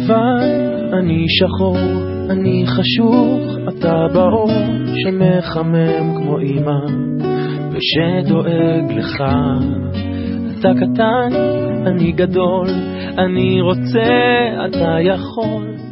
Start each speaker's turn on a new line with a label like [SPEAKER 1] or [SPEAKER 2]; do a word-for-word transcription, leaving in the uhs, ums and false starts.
[SPEAKER 1] לבן, אני שחור, אני חשוך, אתה באור שמחמם כמו אמא ושדואג לך. אתה קטן, אני גדול, אני רוצה, אתה יכול.